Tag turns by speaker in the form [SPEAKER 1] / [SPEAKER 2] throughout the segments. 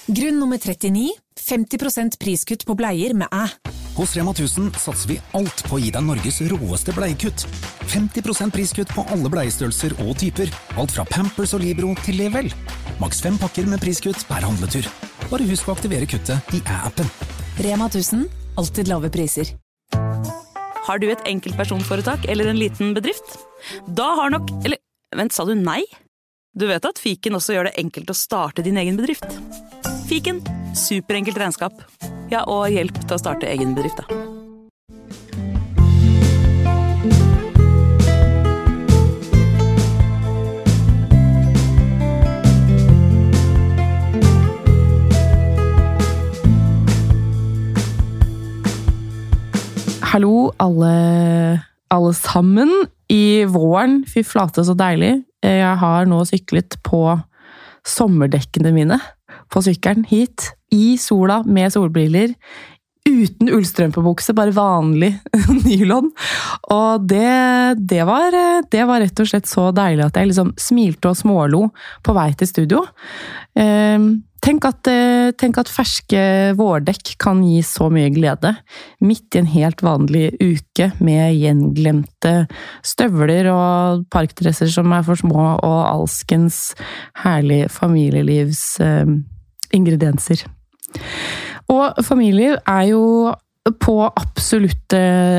[SPEAKER 1] Grunn nummer 39, 50% priskutt på bleier med æ.
[SPEAKER 2] Hos Rema 1000 satser vi alt på å gi deg Norges råeste bleiekutt. 50% priskutt på alle bleiestørrelser og typer. Alt fra Pampers og Libro til Level. Maks 5 pakker med priskutt per handletur. Bare husk å aktivere kuttet i æ-appen.
[SPEAKER 1] Rema 1000, alltid lave priser.
[SPEAKER 3] Har du et enkeltpersonforetak eller en liten bedrift? Da har nok... Eller, vent, sa du nei? Du vet at Fiken også gjør det enkelt å starte din egen bedrift. Fiken, superenkelt regnskap. Ja, og hjelp til å starte egen bedrift, da.
[SPEAKER 4] Hallo alle sammen i våren, fy flate så deilig. Jeg har nå syklet på sommerdekkene mine på sykkelen hit, i sola med solbriller, uten ullstrømpebukse, bare vanlig nylon. Og det var rett og slett så deilig at jeg liksom smilte og smålo på vei til studio. Tenk at ferske vårdekk kan gi så mye glede, midt i en helt vanlig uke med gjenglemte støvler og parkdresser som er for små, og alskens herlige familielivs ingredienser. Og familieliv er jo på absolutt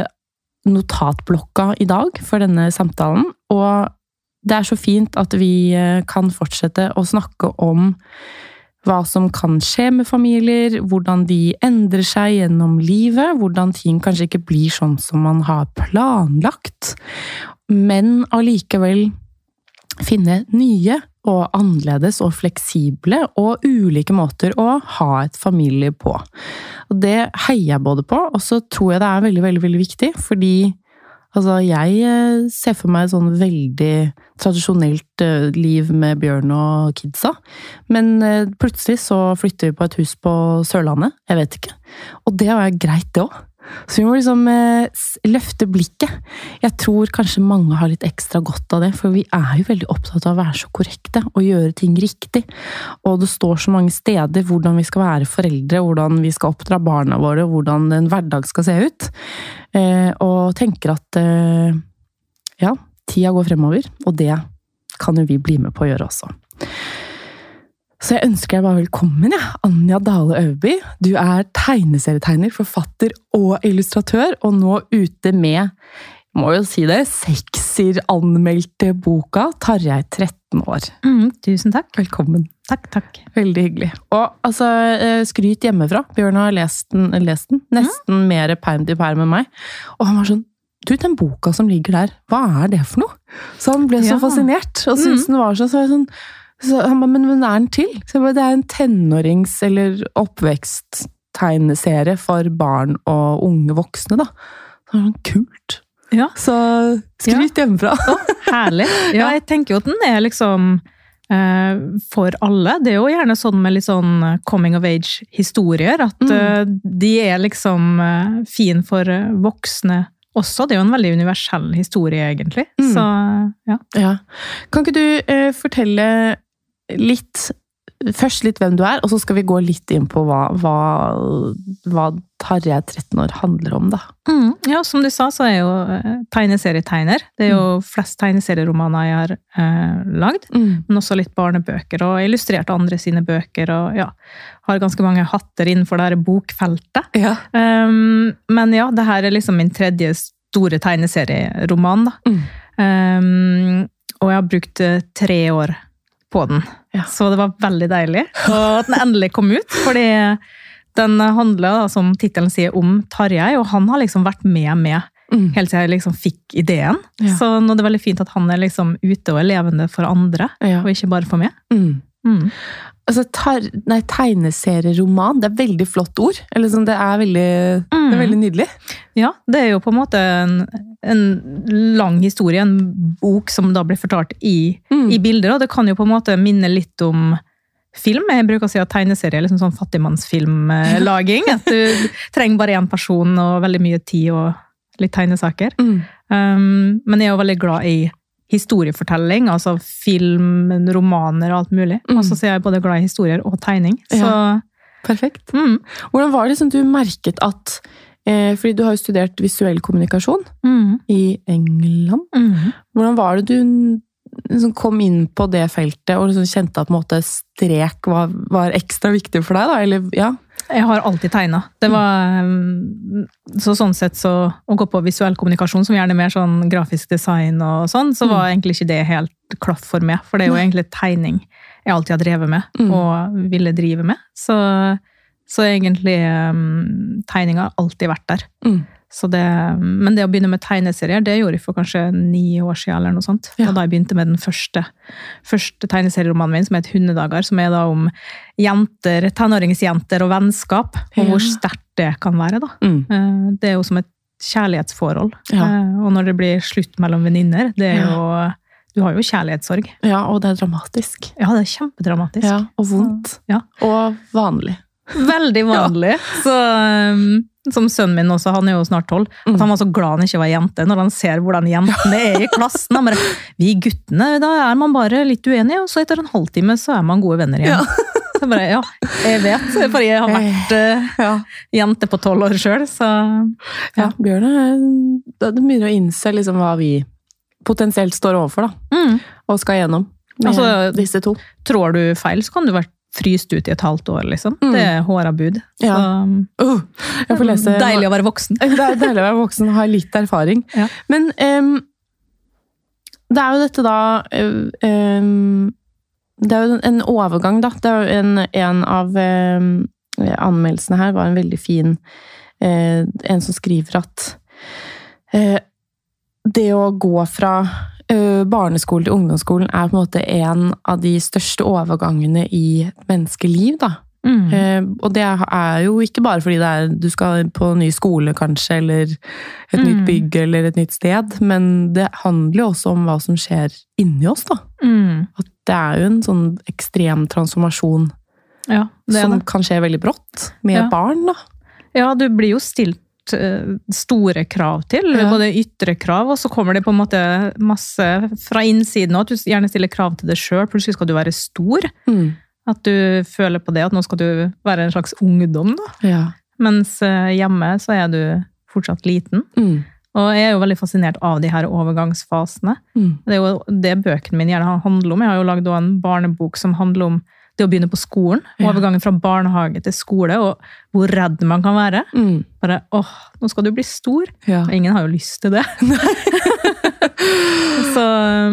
[SPEAKER 4] notatblokka i dag for denne samtalen, og det er så fint at vi kan fortsette å snakke om hva som kan skje med familier, hvordan de endrer seg gjennom livet, hvordan ting kanskje ikke blir sånn som man har planlagt, men allikevel finne nye og annerledes og fleksible og ulike måter å ha et familie på. Og det heier jeg både på, og så tror jeg det er veldig, veldig, veldig viktig, fordi jeg ser for meg et sånn veldig tradisjonelt liv med Bjørn og kidsa, men plutselig så flytter vi på et hus på Sørlandet, jeg vet ikke, og det er greit det også. Så vi må liksom løfte blikket. Jeg tror kanskje mange har litt ekstra godt av det, for vi er jo veldig opptatt av å være så korrekte og gjøre ting riktig. Og det står så mange steder hvordan vi skal være foreldre, hvordan vi skal oppdra barna våre, hvordan en hverdag skal se ut. Og tenker at ja, tida går fremover, og det kan jo vi bli med på å gjøre også. Så jeg ønsker deg bare velkommen, Anja Dale Øverby. Du er tegneserietegner, forfatter og illustratør, og nå ute med, må jo si det, 6-anmeldte boka Tarjei 13 år.
[SPEAKER 5] Tusen takk.
[SPEAKER 4] Velkommen.
[SPEAKER 5] Takk.
[SPEAKER 4] Veldig hyggelig. Og skryt hjemmefra. Bjørn har lest den nesten mer perm til perm med meg. Og han var sånn, du, den boka som ligger der, hva er det for noe? Så han ble så fascinert, og syntes den var så jeg sånn, så han ba, men er den til? Så jeg ba, det er en tenårings- eller oppvekst-tegneserie for barn og unge voksne, da. Så det var kult.
[SPEAKER 5] Ja.
[SPEAKER 4] Så skryt hjemmefra.
[SPEAKER 5] Herlig. Ja, jeg tenker jo at den er liksom for alle. Det er jo gjerne sånn med litt sånn coming of age-historier, at de er liksom fin for voksne også. Det er jo en veldig universell historie, egentlig. Så, ja.
[SPEAKER 4] Kan ikke du fortelle først litt hvem du er, og så skal vi gå litt inn på hva Tarjei 13 år handler om, da.
[SPEAKER 5] Ja, som du sa, så er jeg jo tegneserietegner. Det er jo flest tegneserieromaner jeg har lagd, men også litt barnebøker, og illustrert andre sine bøker, og ja, har ganske mange hatter innenfor det her bokfeltet. Ja. Men ja, det her er liksom min tredje store tegneserieroman, da. Og jeg har brukt 3 år på den. Ja. Så det var veldig deilig at den endelig kom ut, fordi den handler, da, som titelen sier, om Tarjei, og han har liksom vært med helt til jeg liksom fikk ideen. Ja. Så nå er det veldig fint at han er liksom ute og er levende for andre, og ikke bare for meg.
[SPEAKER 4] Altså, tegneserieroman, det er veldig flott ord. Eller sånn, det er veldig nydelig.
[SPEAKER 5] Ja, det er jo på en måte en lang historie, en bok som da blir fortalt i bilder, og det kan jo på en måte minne litt om film. Jeg bruker å si at tegneserie er liksom sånn fattigmannsfilmlaging, at du trenger bare en person og veldig mye tid og litt tegnesaker. Men jeg er jo veldig glad i historiefortelling, altså film, romaner og alt mulig. Og så er jeg både glad i historier og tegning. Så...
[SPEAKER 4] Perfekt. Hvordan var det som du merket at, fordi du har jo studert visuell kommunikasjon i England, hvordan var det du liksom kom inn på det feltet og liksom kjente at på en måte strek var ekstra viktig for deg da, eller ja?
[SPEAKER 5] Jeg har alltid tegnet. Det var sånn sett så å gå på visuell kommunikasjon, som gjerne mer sånn grafisk design og sånn, så var egentlig ikke det helt klaff for meg, for det er jo egentlig tegning jeg alltid har drevet med og ville drive med. Så egentlig tegning har alltid vært der. Men det å begynne med tegneserier, det gjorde jeg for kanskje 9 år siden eller noe sånt. Og da jeg begynte med den første tegneserieromanen min, som heter Hundedager, som er da om jenter, tenåringsjenter og vennskap, og hvor sterkt det kan være da. Det er jo som et kjærlighetsforhold. Og når det blir slutt mellom venninner, det er jo... Du har jo kjærlighetssorg. Ja,
[SPEAKER 4] og det er dramatisk.
[SPEAKER 5] Ja, det er kjempedramatisk.
[SPEAKER 4] Ja, og vondt. Ja. Og vanlig.
[SPEAKER 5] Veldig vanlig. Så, som sønnen min også, han er jo snart 12, at han var så glad han ikke var jente, når han ser hvordan jentene er i klassen. Han bare, vi guttene, da er man bare litt uenige, og så etter en halvtime så er man gode venner igjen. Så bare, ja, jeg vet, for jeg har vært jente på 12 år selv, så...
[SPEAKER 4] Ja, Bjørn, det begynner å innse liksom hva vi potensielt står overfor da, og skal gjennom med disse to.
[SPEAKER 5] Tror du feil, så kan du være fryst ut i et halvt år, liksom. Det er hårda bud.
[SPEAKER 4] Ja. Jeg får lese...
[SPEAKER 5] Deilig å være voksen.
[SPEAKER 4] Det er deilig å være voksen og ha litt erfaring. Ja. Men det er jo dette da... det er jo en overgang da. Det er jo en av anmeldelsene her var en veldig fin... en som skriver at... det å gå fra barneskolen til ungdomsskolen er på en måte en av de største overgangene i et menneskeliv, da. Og det er jo ikke bare fordi du skal på en ny skole, kanskje, eller et nytt bygg, eller et nytt sted, men det handler jo også om hva som skjer inni oss, da. At det er jo en sånn ekstrem transformasjon som kan skje veldig brått med barn, da.
[SPEAKER 5] Ja, du blir jo stilt store krav til, både ytre krav, og så kommer det på en måte masse fra innsiden, og at du gjerne stiller krav til deg selv, plutselig skal du være stor, at du føler på det, at nå skal du være en slags ungdom da, mens hjemme så er du fortsatt liten, og jeg er jo veldig fascinert av de her overgangsfasene. Det er jo det bøkene mine gjerne handler om. Jeg har jo laget en barnebok som handler om det å begynne på skolen, overgangen fra barnehage til skole, og hvor redd man kan være. Bare, nå skal du bli stor. Og ingen har jo lyst til det. Så,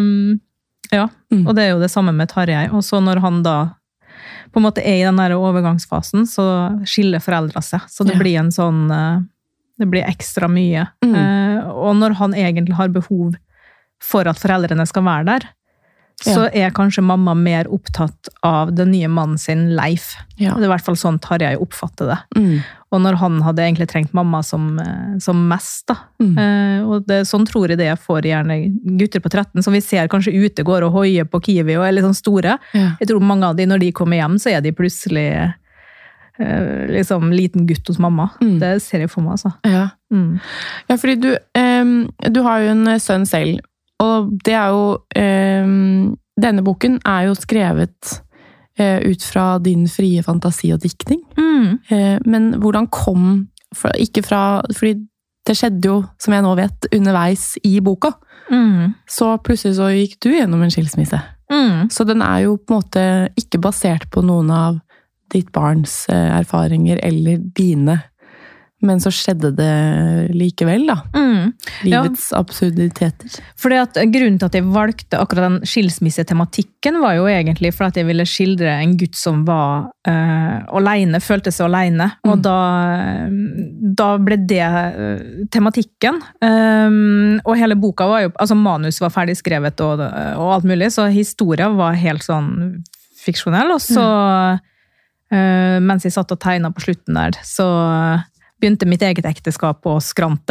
[SPEAKER 5] og det er jo det samme med Tarjei. Og så når han da på en måte er i den der overgangsfasen, så skiller foreldre seg. Så det blir en sånn, det blir ekstra mye. Og når han egentlig har behov for at foreldrene skal være der, så er kanskje mamma mer opptatt av den nye mannen sin, Leif. Det er i hvert fall sånn Tarjei oppfatter det. Og når han hadde egentlig trengt mamma som mest, da. Og sånn tror jeg det får gjerne gutter på 13, som vi ser kanskje ute går og hoier på Kiwi og er litt sånn store. Jeg tror mange av de, når de kommer hjem, så er de plutselig liksom liten gutt hos mamma. Det ser jeg for meg, altså.
[SPEAKER 4] Ja, fordi du har jo en sønn selv, og det er jo, denne boken er jo skrevet ut fra din frie fantasi og diktning. Men hvordan kom, fordi det skjedde jo, som jeg nå vet, underveis i boka. Så plutselig så gikk du gjennom en skilsmisse. Så den er jo på en måte ikke basert på noen av ditt barns erfaringer eller dine. Men så skjedde det likevel, da. Livets absurditeter.
[SPEAKER 5] Fordi at grunnen til at jeg valgte akkurat den skilsmissetematikken var jo egentlig for at jeg ville skildre en gutt som var alene, følte seg alene. Og da ble det tematikken. Og hele boka var jo, altså manus var ferdig skrevet og alt mulig, så historien var helt sånn fiksjonell. Og så, mens jeg satt og tegnet på slutten der, så begynte mitt eget ekteskap å skrante.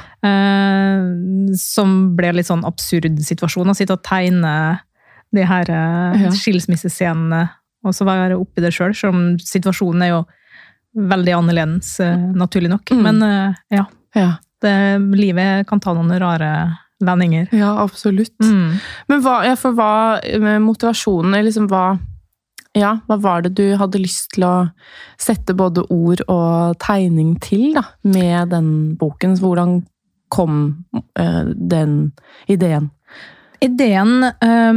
[SPEAKER 5] Som ble litt sånn absurd situasjon, å sitte og tegne de her skilsmissescenene, og så være oppi det selv, som situasjonen er jo veldig annerledes, naturlig nok. Men livet kan ta noen rare vendinger.
[SPEAKER 4] Ja, absolutt. Men hva med motivasjonen, liksom hva var det du hadde lyst til å sette både ord og tegning til da, med den boken? Hvordan kom den ideen?
[SPEAKER 5] Ideen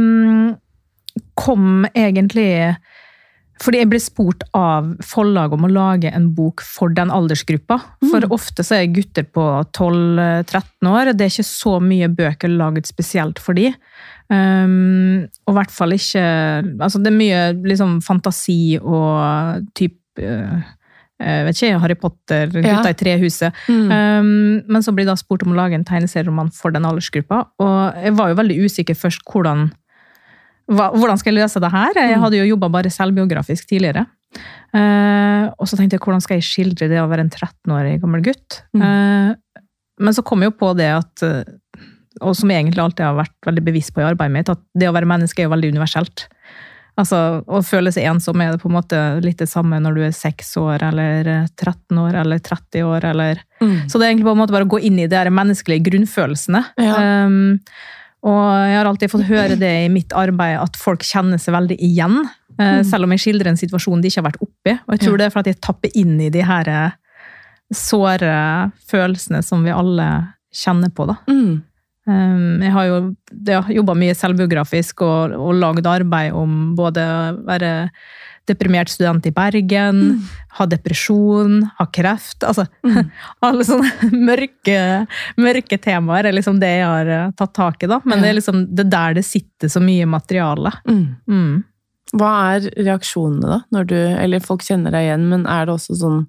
[SPEAKER 5] kom egentlig fordi jeg ble spurt av forlag om å lage en bok for den aldersgruppa. For ofte så gutter på 12-13 år. Det ikke så mye bøker laget spesielt for de. Og i hvert fall ikke... Altså det mye liksom, fantasi og vet ikke, Harry Potter, Gutta i trehuset. Men så ble jeg da spurt om å lage en tegneserieroman for den aldersgruppa. Og jeg var jo veldig usikker først hvordan skal jeg lese det her? Jeg hadde jo jobbet bare selvbiografisk tidligere. Og så tenkte jeg, hvordan skal jeg skildre det å være en 13-årig gammel gutt? Men så kom jeg jo på det at, og som jeg egentlig alltid har vært veldig bevisst på i arbeidet mitt, at det å være menneske jo veldig universelt. Altså, å føle seg ensom det på en måte litt det samme når du 6 år, eller 13 år, eller 30 år, eller... Så det egentlig på en måte bare å gå inn i de her menneskelige grunnfølelsene. Og jeg har alltid fått høre det i mitt arbeid at folk kjenner seg veldig igjen, selv om jeg skildrer en situasjon de ikke har vært oppe i. Og jeg tror det for at jeg tapper inn i de her såre følelsene som vi alle kjenner på da. Jeg har jo jobbet mye selvbiografisk og laget arbeid om både å være deprimert student i Bergen, ha depresjon, ha kreft, altså alle sånne mørke temaer er liksom det jeg har tatt tak i da, men det er liksom det der det sitter så mye materiale.
[SPEAKER 4] Hva reaksjonene da, eller folk kjenner deg igjen, men det også sånn,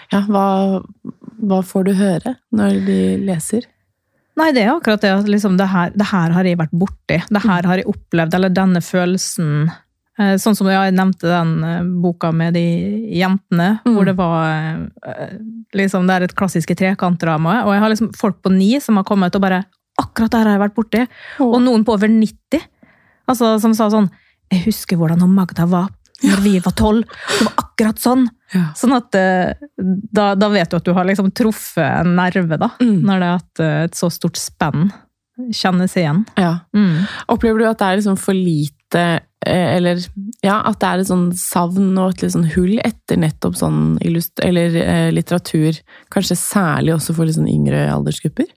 [SPEAKER 4] hva får du høre når de leser?
[SPEAKER 5] Nei, det akkurat det, at liksom det her har jeg vært borti, det her har jeg opplevd, eller denne følelsen. Sånn som jeg nevnte den boka med de jentene, hvor det var liksom, det et klassiske trekantdrama, og jeg har liksom folk på 9 som har kommet og bare, akkurat der har jeg vært borti, og noen på over 90, altså som sa sånn, jeg husker hvordan Magda var når vi var 12, det var akkurat sånn, sånn at da vet du at du har liksom truffet en nerve da, når det et så stort spenn kjennes igjen. Opplever du at det liksom for lite eller at det et sånn savn og et litt sånn hull etter nettopp sånn litteratur, kanskje særlig også for litt sånn yngre aldersgrupper?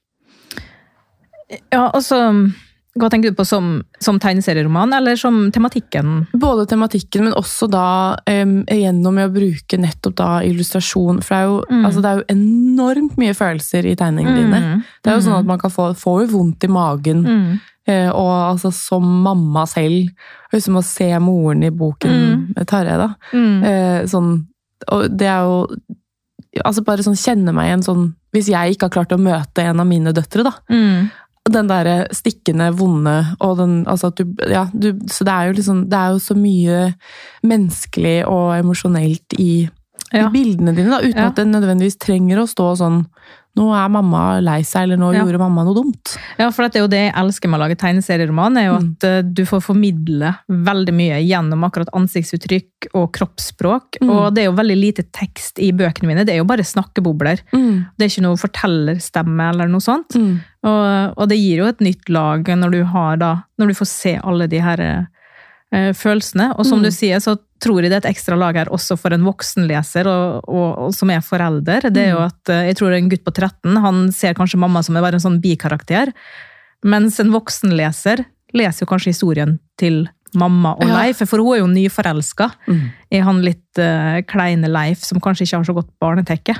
[SPEAKER 5] Ja, altså hva tenker du på som tegneserieroman, eller som tematikken? Både tematikken, men også da gjennom å bruke nettopp da illustrasjon, for altså, det jo enormt mye følelser i tegningene dine. Det jo sånn at man kan få jo vondt i magen, og altså som mamma selv, som å se moren i boken Tarjei da. Sånn, og det jo altså bare sånn kjenne meg igjen sånn, hvis jeg ikke har klart å møte en av mine døtre da, den der stikkende, vonde, og den, altså at så det jo liksom, det jo så mye menneskelig og emosjonelt i bildene dine da, uten at det nødvendigvis trenger å stå sånn, nå mamma lei seg, eller nå gjorde mamma noe dumt. Ja, for det jo det jeg elsker med å lage tegneserieroman, jo at du får formidle veldig mye gjennom akkurat ansiktsuttrykk og kroppsspråk, og det jo veldig lite tekst i bøkene mine, det jo bare snakkebobler. Det ikke noe fortellerstemme eller noe sånt, og det gir jo et nytt lag når du får se alle de her følelsene, og som du sier, så tror jeg det et ekstra lag her også for en voksenleser, og som forelder. Det jo at, jeg tror en gutt på 13, han ser kanskje mamma som bare en sånn bikarakter, mens en voksenleser leser jo kanskje historien til mamma og Leif, for hun jo nyforelsket i han litt kleine Leif, som kanskje ikke har så godt barnetekke.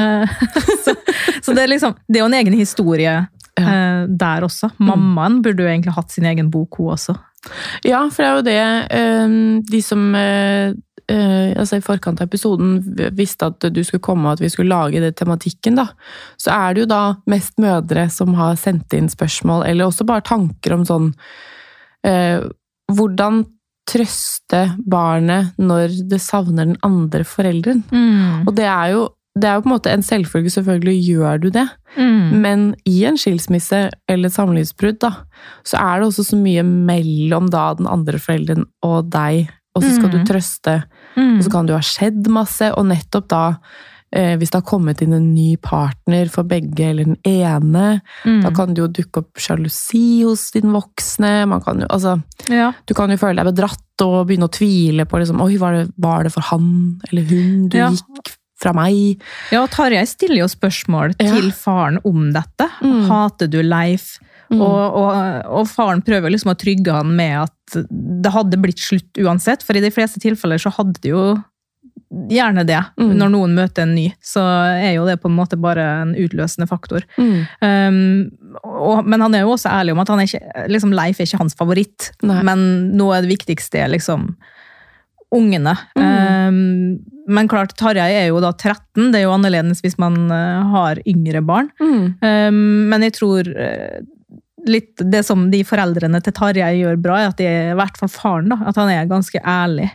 [SPEAKER 5] Så det liksom, det jo en egen historie der også. Mammaen burde jo egentlig hatt sin egen bok, hun også. Ja, for det jo det de som altså i forkant av episoden visste at du skulle komme og at vi skulle lage det tematikken da, så det jo da mest mødre som har sendt inn spørsmål, eller også bare tanker om sånn hvordan trøste barnet når det savner den andre foreldren. Og det jo på en måte en selvfølge, selvfølgelig gjør du det. Men i en skilsmisse eller et samlivsbrudd da, så det også så mye mellom da den andre foreldren og deg, og så skal du trøste, og så kan du ha skjedd masse, og nettopp da
[SPEAKER 4] hvis det har kommet inn en ny partner for begge eller den ene, da kan det jo dukke opp sjalusi hos din voksne, man kan jo, altså, du kan jo føle deg bedratt og begynne å tvile på liksom, oi, var det for han eller hun du gikk fra meg?
[SPEAKER 5] Ja, Tarjei stiller jo spørsmål til faren om dette. Hater du Leif? Og faren prøver liksom å trygge han med at det hadde blitt slutt uansett, for i de fleste tilfeller så hadde det jo gjerne det. Når noen møter en ny, så jo det på en måte bare en utløsende faktor. Men han jo også ærlig om at han ikke, liksom, Leif ikke hans favoritt, men nå det viktigste liksom ungene. Men klart, Tarjei jo da 13, det jo annerledes hvis man har yngre barn. Men jeg tror litt det som de foreldrene til Tarjei gjør bra, at det i hvert fall faren da, at han ganske ærlig.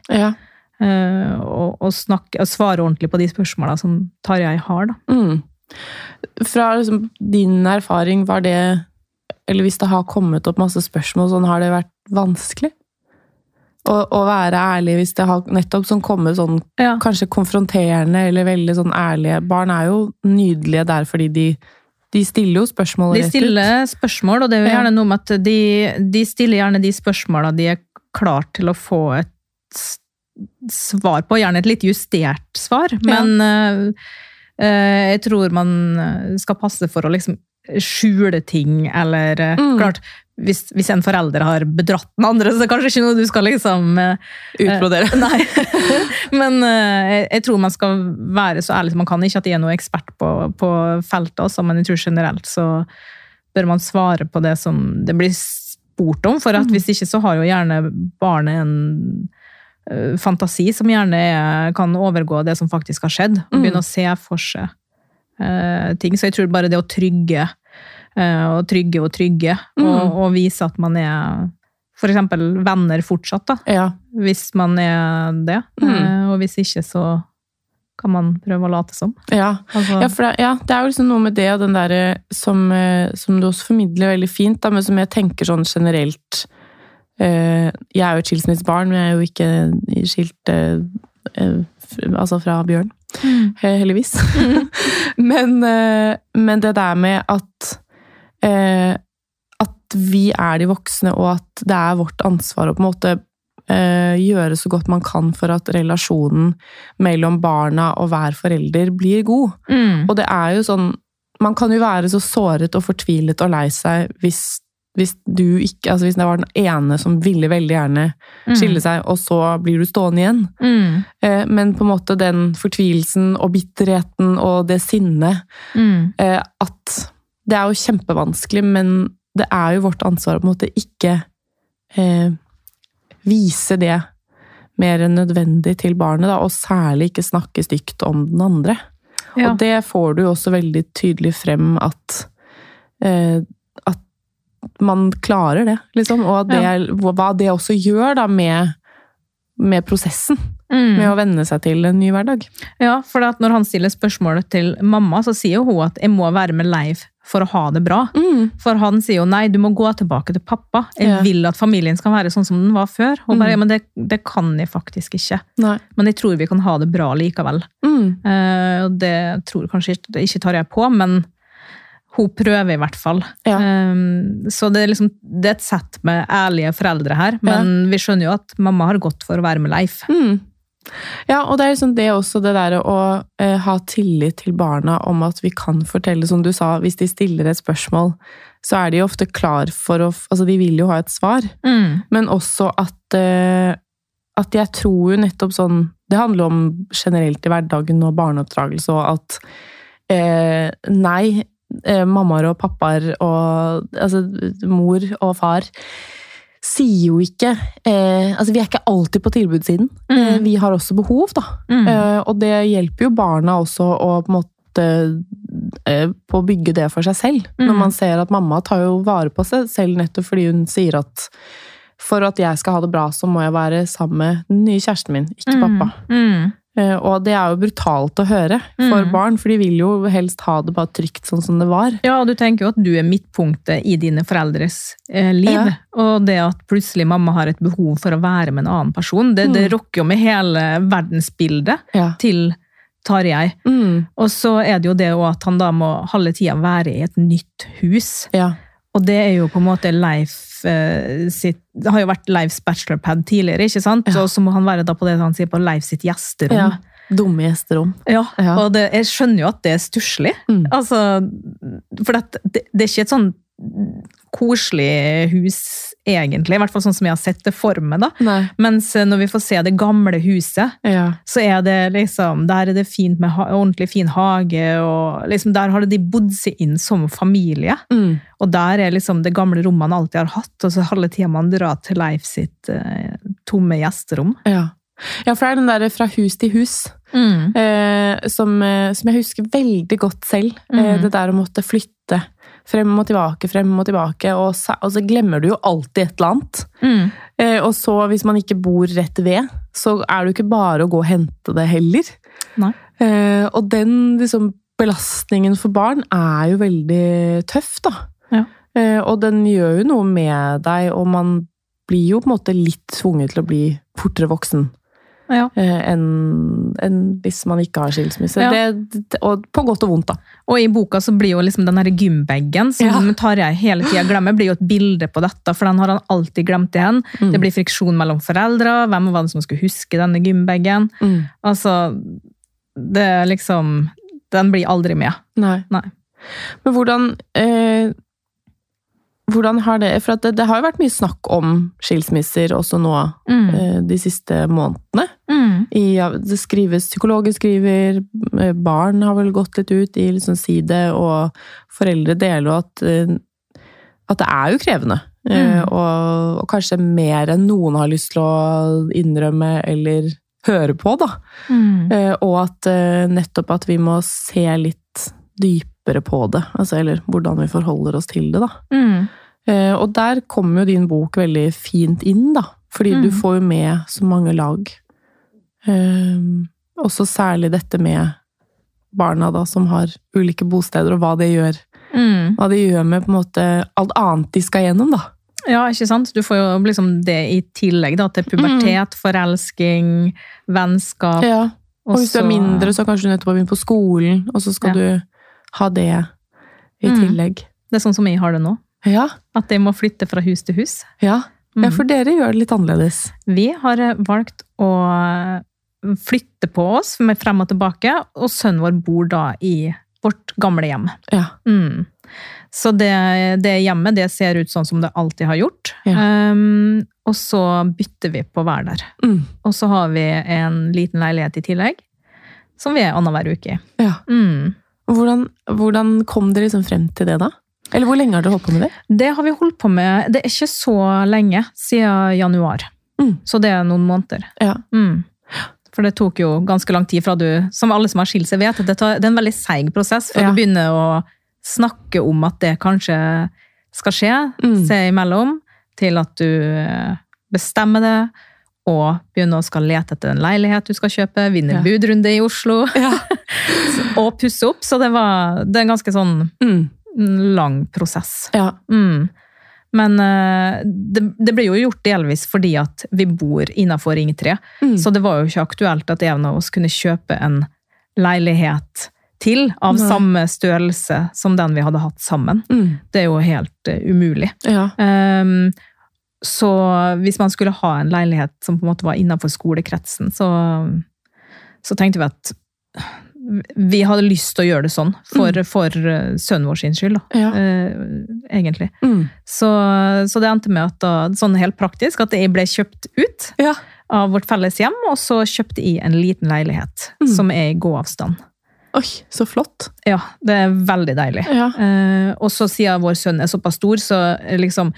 [SPEAKER 5] Og svare ordentlig på de spørsmålene som Tarjei har da.
[SPEAKER 4] Fra liksom, din erfaring, var det, eller hvis det har kommet opp masse spørsmål, sånn, har det vært vanskelig? Å være ærlig hvis det har nettopp sånn kommet sånn, kanskje konfronterende eller veldig sånn ærlige. Barn jo nydelige der fordi de stiller jo spørsmål rett ut. De stiller spørsmål, og det jo gjerne noe med at de stiller gjerne de spørsmålene de klar til å få et svar på, gjerne et litt justert svar, men jeg tror man skal passe for å liksom skjule ting, eller klart, hvis en forelder har bedratt den andre, så kanskje ikke noe du skal liksom utbrodere. Nei, men jeg tror man skal være så ærlig som man kan, ikke at jeg noe ekspert på feltet også, men jeg tror generelt så bør man svare på det som det blir spurt om, for at hvis ikke så har jo gjerne barnet en fantasi som gjerne kan overgå det som faktisk har skjedd, og begynne å se for seg ting, så jeg tror bare det å trygge og vise at man for eksempel venner fortsatt da, hvis man det, og hvis ikke så kan man prøve å late som. Altså. For det jo liksom noe med det, og den der som du også formidler veldig fint, da, men som jeg tenker sånn generelt. Jeg jo et skilsmissebarn, men jeg jo ikke skilt altså fra Bjørn, heldigvis. Men det der med at vi de voksne, og at det vårt ansvar å på en måte gjøre så godt man kan for at relasjonen mellom barna og hver forelder blir god. Og det jo sånn, man kan jo være så såret og fortvilet og lei seg hvis du ikke, altså hvis det var den ene som ville veldig gjerne skille seg, og så blir du stående igjen. Men på en måte den fortvilelsen og bitterheten og det sinnet, at det jo kjempevanskelig, men det jo vårt ansvar å på en måte ikke vise det mer enn nødvendig til barnet, da, og særlig ikke snakke stygt om den andre. Og det får du jo også veldig tydelig frem at man klarer det, liksom, og hva det også gjør da med prosessen, med å venne seg til en ny hverdag. Ja, for at når han stiller spørsmålet til mamma, så sier hun at jeg må være med Leif for å ha det bra. For han sier jo, nei, du må gå tilbake til pappa. Jeg vil at familien skal være sånn som den var før. Og bare, men det kan jeg faktisk ikke. Nei. Men jeg tror vi kan ha det bra likevel. Og det tror kanskje ikke tar jeg på, men hun prøver i hvert fall. Så det liksom, det et sett med ærlige foreldre her, men vi skjønner jo at mamma har gått for å være med Leif. Ja, og det liksom det også, det der å ha tillit til barna om at vi kan fortelle, som du sa, hvis de stiller et spørsmål, så de ofte klar for å, altså de vil jo ha et svar, men også at jeg tror jo nettopp sånn, det handler om generelt i hverdagen og barneoppdragelse, og at nei, mammaer og pappaer og altså, mor og far sier jo ikke altså vi ikke alltid på tilbudssiden. Vi har også behov da. Og det hjelper jo barna også å på en måte på å bygge det for seg selv. Når man ser at mamma tar jo vare på seg selv nettopp fordi hun sier at for at jeg skal ha det bra så må jeg være sammen med den nye kjæresten min, ikke pappa. Og det jo brutalt å høre for barn, for de vil jo helst ha det bare trygt sånn som det var. Ja, og du tenker jo at du midtpunktet i dine foreldres liv, og det at plutselig mamma har et behov for å være med en annen person, det rokker jo med hele verdensbildet til
[SPEAKER 5] Tarjei. Og så det jo det at han da må halve tiden være i et nytt hus.
[SPEAKER 4] Ja.
[SPEAKER 5] Og det jo på en måte Leif sitt, det har jo vært Leifs bachelorpad tidligere, ikke sant? Og så må han være da på det han sier på Leif sitt gjesterom.
[SPEAKER 4] Ja, dumme gjesterom.
[SPEAKER 5] Ja, og jeg skjønner jo at det stusslig. Altså, for det ikke et sånn koselig hus egentlig, i hvert fall sånn som jeg har sett det for meg da.
[SPEAKER 4] Nei.
[SPEAKER 5] Mens når vi får se det gamle huset, så det liksom, der det fint med ordentlig fin hage, og liksom der har de bodd seg inn som familie. Og der liksom det gamle rommet han alltid har hatt, og så halve tiden man drar til Leif sitt tomme gjesterom.
[SPEAKER 4] Ja, for det den der fra hus til hus, som jeg husker veldig godt selv. Det der å måtte flytte frem og tilbake, og så glemmer du jo alltid et eller annet. Og så, hvis man ikke bor rett ved, så det jo ikke bare å gå og hente det heller.
[SPEAKER 5] Nei.
[SPEAKER 4] Og den liksom, belastningen for barn jo veldig tøff, da. Ja. Og den gjør jo noe med deg, og man blir jo på en måte litt tvunget til å bli fortere voksen. Ja. Enn hvis man ikke har skilsmisse. Og på godt og vondt da. Og i boka så blir jo liksom den her gymbaggen som Tarjei hele tiden glemmer, blir jo et bilde på dette, for den har han alltid glemt igjen. Det blir friksjon mellom foreldre, hvem var det som skulle huske denne gymbaggen? Altså, det liksom, den blir aldri med. Nei. Men hvordan har det, for det har jo vært mye snakk om skilsmisser også nå de siste månedene. Det skrives, psykologer skriver, barn har vel gått litt ut i liksom side, og foreldre deler at det jo krevende. Og kanskje mer enn noen har lyst til å innrømme eller høre på, da. Og at nettopp at vi må se litt dypere på det, altså, eller hvordan vi forholder oss til det, da. Og der kommer jo din bok veldig fint inn, da, fordi du får jo med så mange lag. Også særlig dette med barna da, som har ulike bosteder, og hva det gjør. Hva det gjør med på en måte alt annet de skal gjennom, da. Ja, ikke sant? Du får jo liksom det i tillegg da, til pubertet, forelsking, vennskap. Ja, og hvis du mindre, så kanskje du nettopp har begynt på skolen, og så skal du ha det i tillegg. Det sånn som jeg har det nå. Ja. At jeg må flytte fra hus til hus. Ja, for dere gjør det litt annerledes. Vi har valgt å flytte på oss frem og tilbake, og sønnen vår bor da i vårt gamle hjem. Ja. Så det hjemmet, det ser ut sånn som det alltid har gjort. Ja. Og så bytter vi på hver der. Og så har vi en liten leilighet i tillegg, som vi annenhver uke i. Ja. Hvordan kom dere liksom frem til det da? Eller hvor lenge har dere holdt på med det? Det har vi holdt på med, det ikke så lenge, siden januar. Så det noen måneder. Ja. For det tok jo ganske lang tid fra du, som alle som har skilt seg vet, det er en veldig seig prosess, for du begynner å snakke om at det kanskje skal skje, se imellom, til at du bestemmer det, og begynner å skal lete etter en leilighet du skal kjøpe, vinne budrunde i Oslo, og pusse opp, så det en ganske sånn lang prosess. Ja. Men det ble jo gjort delvis fordi at vi bor innenfor Ring 3, så det var jo ikke aktuelt at en av oss kunne kjøpe en leilighet til av samme størrelse som den vi hadde hatt sammen. Det jo helt umulig. Ja. Så hvis man skulle ha en leilighet som på en måte var innenfor skolekretsen, så tenkte vi at vi hadde lyst til å gjøre det sånn for sønnen vår sin skyld, da, egentlig. Så det endte med at da, sånn helt praktisk, at jeg ble kjøpt ut av vårt felles hjem, og så kjøpte jeg en liten leilighet som i gåavstand. Oi, så flott. Ja, det veldig deilig. Ja. Og så siden vår sønn såpass stor, så liksom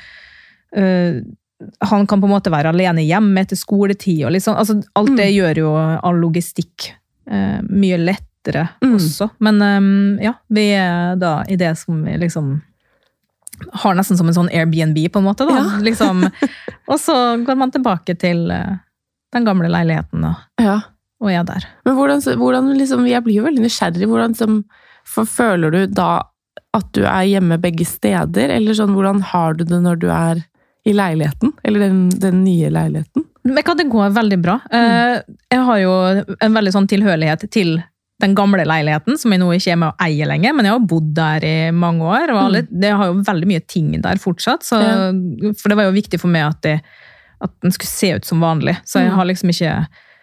[SPEAKER 4] han kan på en måte være alene hjemme etter skoletid, og liksom, altså, alt det gjør jo all logistikk mye lettere også. Men ja, vi da i det som vi liksom har nesten som en sånn Airbnb på en måte da. Ja. Liksom. Og så går man tilbake til den gamle leiligheten da. Ja. Og jeg der. Men hvordan liksom, jeg blir jo veldig nysgjerrig, hvordan føler du da at du hjemme begge steder, eller sånn, hvordan har du det når du i leiligheten, eller den nye leiligheten? Men kan det gå veldig bra. Jeg har jo en veldig sånn tilhørighet til
[SPEAKER 5] den gamle leiligheten, som jeg nå ikke med å eie lenger, men jeg har bodd der i mange år, og det har jo veldig mye ting der fortsatt, for det var jo viktig for meg at den skulle se ut som vanlig, så jeg har liksom ikke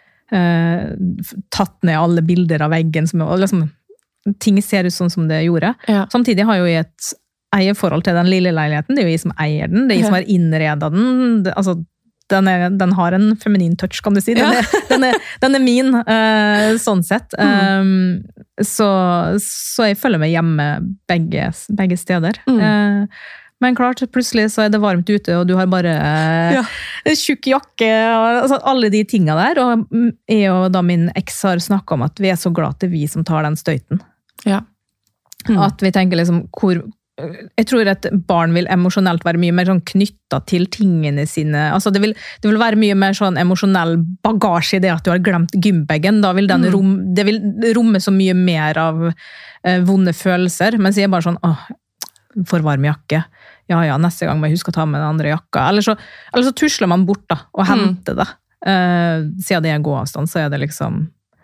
[SPEAKER 5] tatt ned alle bilder av veggen, liksom, ting ser ut sånn som det gjorde. Samtidig har jo jeg et eierforhold til den lille leiligheten, det er jo jeg som eier den, det er jeg som har innredet den, altså den har en feminin touch, kan du si. Den er min, sånn sett. Så jeg følger meg hjemme begge steder. Men klart, plutselig så er det varmt ute, og du har bare tjukk jakke, altså alle de tingene der. Og jeg og da min eks har snakket om at vi er så glad til vi som tar den støyten. At vi tenker liksom, jeg tror at barn vil emosjonelt være mye mer sånn knyttet til tingene sine. Altså det vil være mye mer sånn emosjonell bagasje i det at du har glemt gymbagen. Da vil det vil romme så mye mer av vonde følelser. Mens jeg er bare sånn, for varm jakke. Ja, neste gang må jeg huske å ta med den andre jakka. Eller så tusler man bort da, og henter det. Siden det er gåavstand, så er det liksom,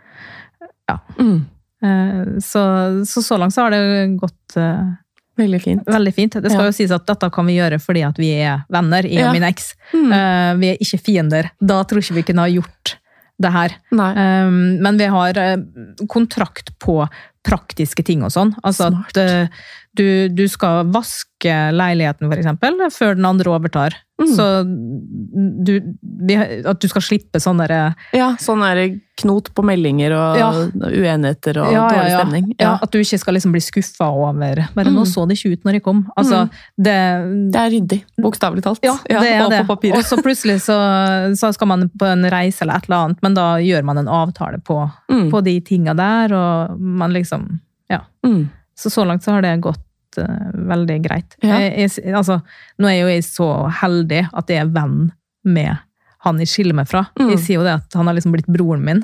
[SPEAKER 5] Så langt så har det gått
[SPEAKER 4] veldig fint.
[SPEAKER 5] Veldig fint. Det skal jo sies at dette kan vi gjøre fordi at vi er venner, jeg og min eks. Vi er ikke fiender. Da tror ikke vi kunne ha gjort det her. Men vi har kontrakt på praktiske ting og sånn. Altså at du skal vaske leiligheten for eksempel, før den andre overtar. Så at du skal slippe sånn der knot på meldinger og uenigheter og dårlig stemning. At du ikke skal liksom bli skuffet over bare nå så det ikke ut når jeg kom. Altså, det
[SPEAKER 4] er ryddig, bokstavelig talt.
[SPEAKER 5] Ja, det er det. Og så plutselig så skal man på en reise eller et eller annet, men da gjør man en avtale på de tingene der, og man liksom, så langt så har det gått veldig greit. Altså, nå er jo jeg så heldig at jeg er venn med han jeg skiller meg fra. Jeg sier jo det at han har liksom blitt broren min.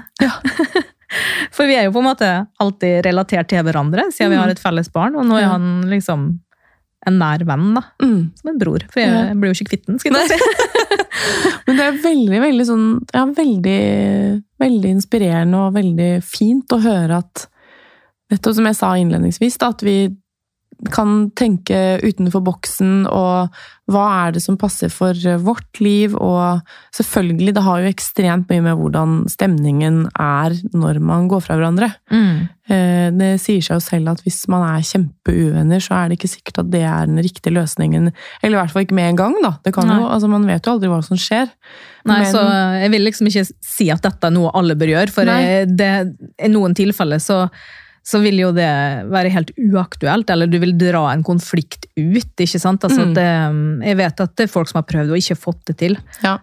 [SPEAKER 5] For vi er jo på en måte alltid relatert til hverandre, siden vi har et felles barn, og nå er han liksom en nær venn da, som en bror. For jeg blir jo ikke kvitt den, skal jeg si.
[SPEAKER 4] Men det er veldig, veldig sånn, veldig, veldig inspirerende og veldig fint å høre at, nettopp som jeg sa innledningsvis, da, at vi kan tenke utenfor boksen, og hva er det som passer for vårt liv, og selvfølgelig, det har jo ekstremt mye med hvordan stemningen er når man går fra hverandre. Det sier seg jo selv at hvis man er kjempeuvenner, så er det ikke sikkert at det er den riktige løsningen, eller i hvert fall ikke med en gang da. Det kan jo, altså man vet jo aldri hva som skjer.
[SPEAKER 5] Nei, så jeg vil liksom ikke si at dette er noe alle bør gjøre, for i noen tilfeller så vil jo det være helt uaktuelt, eller du vil dra en konflikt ut, ikke sant? Altså jeg vet at det er folk som har prøvd og ikke fått det til,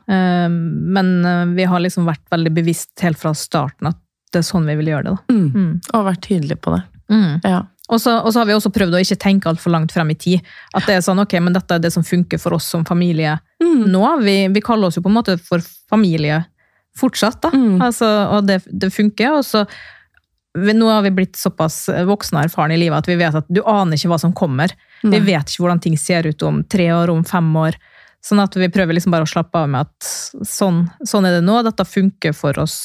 [SPEAKER 5] men vi har liksom vært veldig bevisst helt fra starten at det er sånn vi vil gjøre det. Da.
[SPEAKER 4] Og vært tydelig på det.
[SPEAKER 5] Og så har vi også prøvd å ikke tenke alt for langt frem i tid, at det er sånn, ok, men dette er det som funker for oss som familie nå. Vi kaller oss jo på en måte for familie fortsatt, da. Altså, og det funker, og så nå har vi blitt såpass voksne og erfarne i livet at vi vet at du aner ikke hva som kommer. Vi vet ikke hvordan ting ser ut om 3 år, om 5 år. Sånn at vi prøver liksom bare å slappe av med at sånn er det nå. Dette funker for oss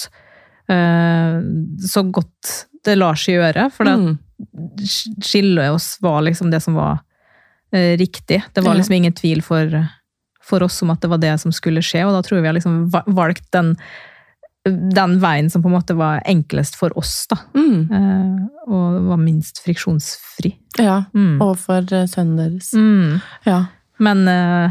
[SPEAKER 5] så godt det lar seg gjøre. For det skille oss var liksom det som var riktig. Det var liksom ingen tvil for oss om at det var det som skulle skje. Og da tror jeg vi har liksom valgt den veien som på en måte var enklest for oss da, og var minst friksjonsfri.
[SPEAKER 4] Og for sønnen deres.
[SPEAKER 5] Men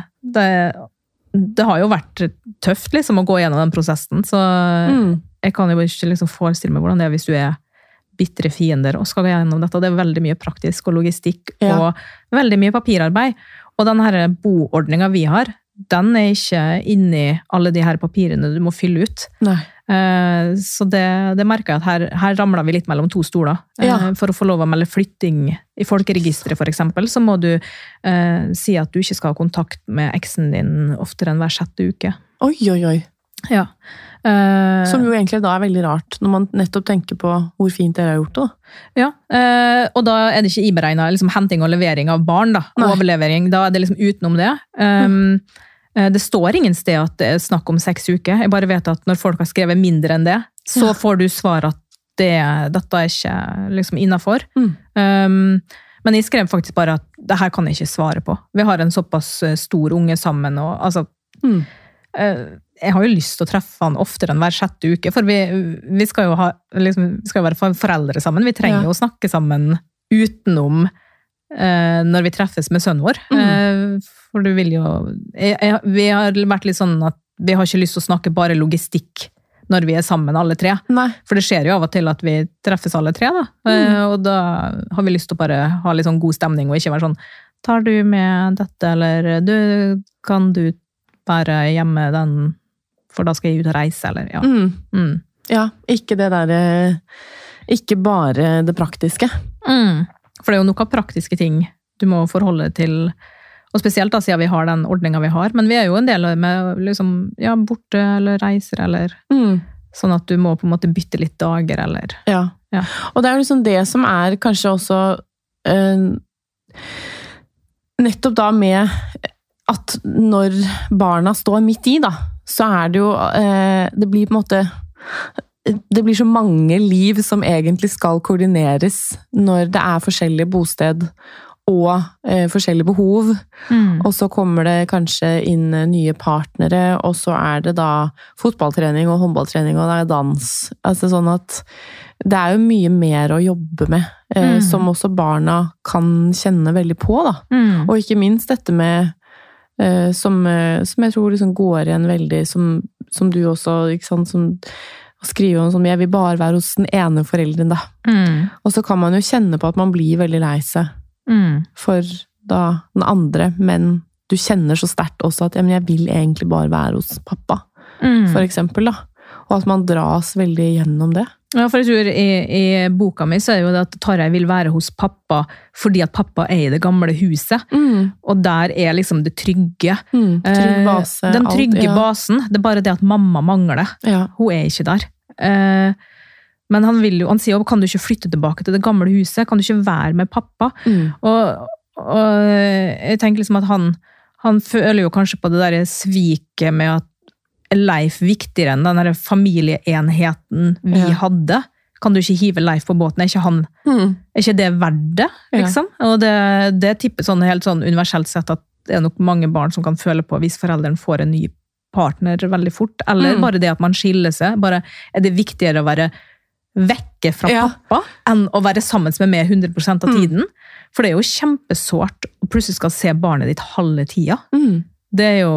[SPEAKER 5] det har jo vært tøft liksom å gå gjennom den prosessen, så jeg kan jo ikke liksom forestille meg hvordan det er hvis du er bittre fiender og skal gå gjennom dette. Det er veldig mye praktisk og logistikk og veldig mye papirarbeid. Og den her boordningen vi har, den er ikke inne i alle de her papirene du må fylle ut. Så det merker jeg at her ramler vi litt mellom 2 stoler. For å få lov å melde flytting i folkeregisteret for eksempel, så må du si at du ikke skal ha kontakt med eksen din oftere enn hver 6. uke.
[SPEAKER 4] Oi. Som jo egentlig da er veldig rart, når man nettopp tenker på hvor fint dere har gjort det.
[SPEAKER 5] Og da er det ikke iberegnet liksom, henting og levering av barn, da. Overlevering, da er det liksom utenom det. Det står ingen sted at det er snakk om 6 uker. Jeg bare vet at når folk har skrevet mindre enn det, så får du svar at dette ikke liksom innenfor. Men jeg skrev faktisk bare at det her kan jeg ikke svare på. Vi har en såpass stor unge sammen, og altså... Jeg har jo lyst til å treffe han oftere enn hver 6. uke, for vi skal jo vi skal jo være foreldre sammen. Vi trenger jo å snakke sammen utenom når vi treffes med sønnen vår. For du vil jo... Vi har vært litt sånn at vi har ikke lyst til å snakke bare logistikk når vi sammen alle 3.
[SPEAKER 4] Nei. For
[SPEAKER 5] det skjer jo av og til at vi treffes alle 3 da. Og da har vi lyst til å bare ha litt sånn god stemning, og ikke være sånn, tar du med dette, eller kan du være hjemme den, for da skal jeg ut og reise, eller ja.
[SPEAKER 4] Ja, ikke det der, ikke bare det praktiske.
[SPEAKER 5] For det er jo noen praktiske ting du må forholde til, og spesielt da siden vi har den ordningen vi har, men vi er jo en del med liksom, ja, borte eller reiser, eller sånn at du må på en måte bytte litt dager, eller...
[SPEAKER 4] Ja. Og det er jo liksom det som er kanskje også nettopp da med at når barna står midt i da, så er det jo, det blir på en måte, det blir så mange liv som egentlig skal koordineres når det er forskjellige bosted og forskjellige behov, og så kommer det kanskje inn nye partnere, og så er det da fotballtrening og håndballtrening, og det er dans. Altså sånn at det er jo mye mer å jobbe med, som også barna kan kjenne veldig på da. Og ikke minst dette med som jeg tror liksom går igjen veldig, som du også, ikke sant, som skriver om sånn, jeg vil bare være hos den ene foreldren da. Og så kan man jo kjenne på at man blir veldig lei seg for da den andre, men du kjenner så sterkt også at jeg vil egentlig bare være hos pappa, for eksempel da. Og at man dras veldig gjennom det.
[SPEAKER 5] Ja, for jeg tror i boka mi så er jo det at Tarjei vil være hos pappa fordi at pappa er i det gamle huset, og der er liksom det trygge.
[SPEAKER 4] Trygg base.
[SPEAKER 5] Den trygge basen, det er bare det at mamma mangler. Hun er ikke der. Men han sier jo, kan du ikke flytte tilbake til det gamle huset? Kan du ikke være med pappa? Og jeg tenker liksom at han føler jo kanskje på det der sviket med at Leif viktigere enn den der familieenheten vi hadde. Kan du ikke hive Leif på båten? Er ikke det verdt det? Liksom? Og det tipper sånn helt sånn universelt sett at det er nok mange barn som kan føle på hvis foreldren får en ny partner veldig fort, eller bare det at man skiller seg. Bare er det viktigere å være vekke fra pappa enn å være sammen med meg 100% av tiden. For det er jo kjempesårt å plutselig skal se barnet ditt halve tida. Det er jo...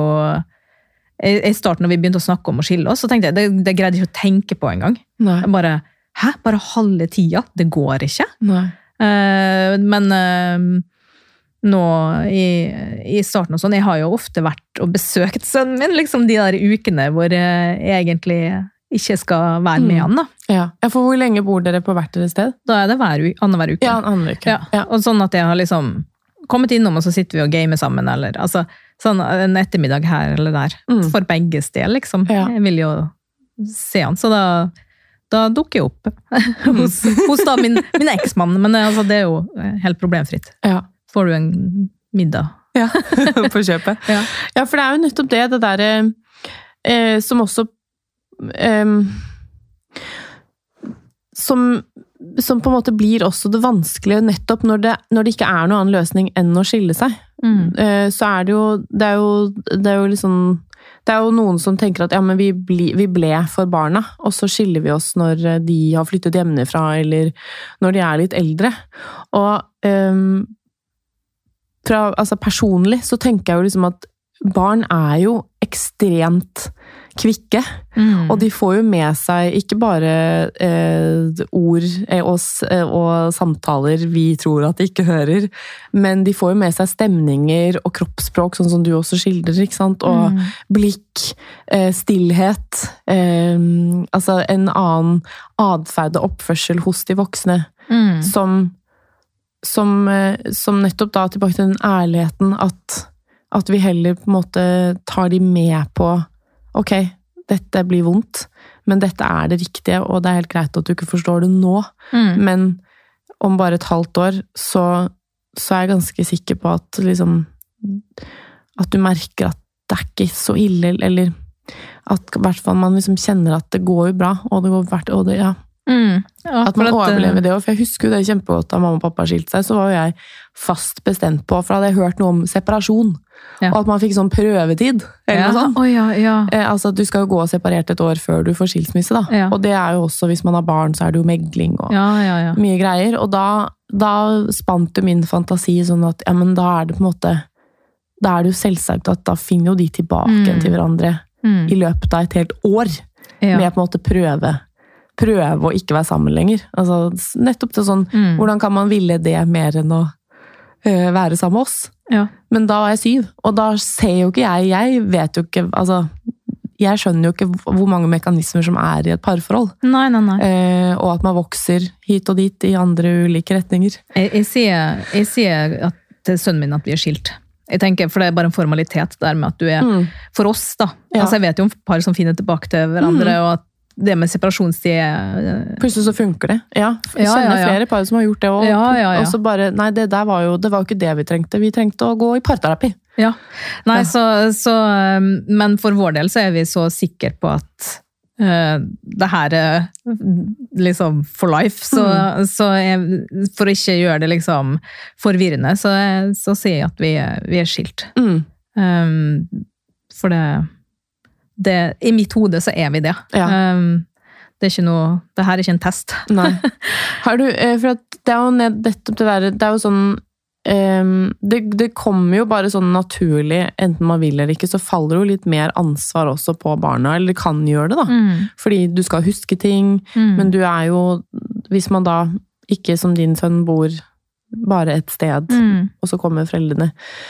[SPEAKER 5] I starten når vi begynte å snakke om å skille oss, så tenkte jeg, det greide jeg ikke å tenke på en gang. Bare halve tida? Det går ikke. Men nå i starten og sånn, jeg har jo ofte vært og besøkt sønnen min, liksom de der ukene hvor jeg egentlig ikke skal være med han da.
[SPEAKER 4] Ja, for hvor lenge bor dere på hvert deres sted?
[SPEAKER 5] Da er det annenhver uke.
[SPEAKER 4] Ja, annenhver uke.
[SPEAKER 5] Ja. Og sånn at jeg har liksom kommet innom, og så sitter vi og gamer sammen, eller altså, sånn en ettermiddag her eller der, for begge sted, liksom. Jeg vil jo se han, så da dukker jeg opp hos da min eksmann, men altså, det er jo helt problemfritt. Får du en middag? Ja,
[SPEAKER 4] på kjøpet. Ja, for det er jo nettopp det der som også som på en måte blir også det vanskelige nettopp når det ikke er noen annen løsning enn å skille seg. Så er det jo liksom, det er jo noen som tenker at ja, men vi ble for barna, og så skiller vi oss når de har flyttet hjemmefra, eller når de er litt eldre. Og altså personlig så tenker jeg jo liksom at barn er jo ekstremt kvikke, og de får jo med seg ikke bare ord og samtaler vi tror at de ikke hører, men de får jo med seg stemninger og kroppsspråk, sånn som du også skildrer, ikke sant? Og blikk, stillhet, altså en annen adferd og oppførsel hos de voksne, som nettopp da tilbake til den ærligheten at vi heller på en måte tar de med på ok, dette blir vondt, men dette er det riktige, og det er helt greit at du ikke forstår det nå, men om bare et halvt år, så er jeg ganske sikker på at liksom, at du merker at det er ikke så ille, eller at i hvert fall man liksom kjenner at det går jo bra, og det går hvert, og det, ja. At man overlever det, for jeg husker jo det kjempegodt da mamma og pappa skilte seg, så var jo jeg fast bestemt på, for da hadde jeg hørt noe om separasjon, og at man fikk sånn prøvetid, eller noe sånt. Altså at du skal jo gå separert et år før du får skilsmisse da, og det er jo også, hvis man har barn, så er det jo megling og mye greier, og da spant jo min fantasi sånn at, ja, men da er det på en måte, da er det jo selvsagt at da finner jo de tilbake til hverandre i løpet av et helt år, med på en måte prøve å ikke være sammen lenger. Altså, nettopp til sånn, hvordan kan man ville det mer enn å være sammen med oss? Men da var jeg 7, og da ser jo ikke jeg vet jo ikke, altså, jeg skjønner jo ikke hvor mange mekanismer som er i et parforhold.
[SPEAKER 5] Nei.
[SPEAKER 4] Og at man vokser hit og dit i andre ulike retninger.
[SPEAKER 5] Jeg sier at til sønnen min at vi er skilt. Jeg tenker, for det er bare en formalitet der med at du er for oss da. Altså, jeg vet jo om par som finner tilbake til hverandre, og at det med separasjonstid...
[SPEAKER 4] Plutselig så funker det. Jeg kjenner flere par som har gjort det, og så bare, nei, det var jo ikke det vi trengte. Vi trengte å gå i parterapi.
[SPEAKER 5] Nei, men for vår del så er vi så sikre på at det her er liksom for life, så for å ikke gjøre det liksom forvirrende, så sier jeg at vi er skilt. For i mitt hode så er vi det. Det er ikke noe, det her er ikke en test.
[SPEAKER 4] Nei. Har du, for at det er jo nettopp det der, det er jo sånn, det kommer jo bare sånn naturlig, enten man vil eller ikke, så faller jo litt mer ansvar også på barna, eller det kan gjøre det da. Fordi du skal huske ting, men du er jo, hvis man da ikke som din sønn bor bare et sted, og så kommer foreldrene.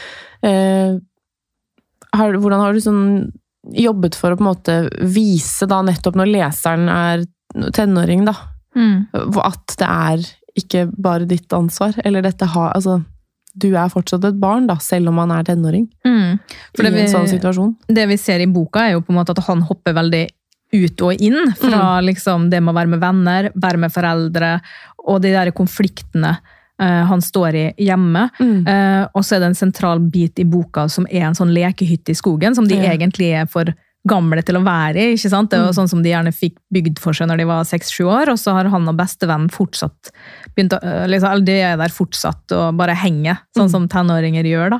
[SPEAKER 4] Hvordan har du sånn jobbet for å på en måte vise da nettopp når leseren er tenåring da, at det er ikke bare ditt ansvar, eller dette altså, du er fortsatt et barn da, selv om man er tenåring i en sånn situasjon.
[SPEAKER 5] Det vi ser i boka er jo på en måte at han hopper veldig ut og inn fra liksom det med å være med venner, være med foreldre, og de der konfliktene han står i hjemme, og så er det en sentral bit i boka som er en sånn lekehytte i skogen, som de egentlig er for gamle til å være i, ikke sant? Det er jo sånn som de gjerne fikk bygd for seg når de var 6-7 år, og så har han og bestevenn fortsatt begynt å, liksom, de er der fortsatt og bare henge, sånn som tenåringer gjør da.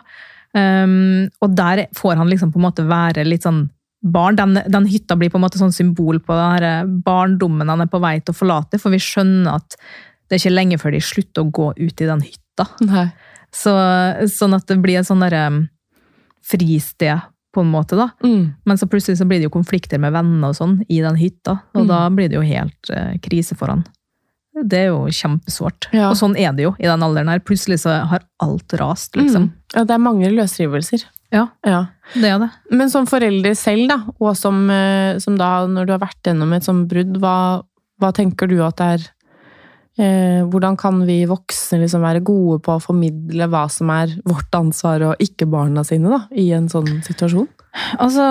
[SPEAKER 5] Og der får han liksom på en måte være litt sånn barn, den hytta blir på en måte sånn symbol på den her barndommen han er på vei til å forlate, for vi skjønner at det er ikke lenge før de slutter å gå ut i den hytta. Nei. Sånn at det blir en sånn der fristed på en måte da. Men så plutselig så blir det jo konflikter med venner og sånn i den hytta, og da blir det jo helt krise for han. Det er jo kjempesvårt. Og sånn er det jo i den alderen her. Plutselig så har alt rast, liksom.
[SPEAKER 4] Ja, det er mange løsrivelser.
[SPEAKER 5] Ja, det er det.
[SPEAKER 4] Men som forelder selv da, og som da, når du har vært gjennom et sånt brudd, hva tenker du at det er hvordan kan vi voksne liksom være gode på å formidle hva som er vårt ansvar og ikke barna sine da, i en sånn situasjon?
[SPEAKER 5] Altså,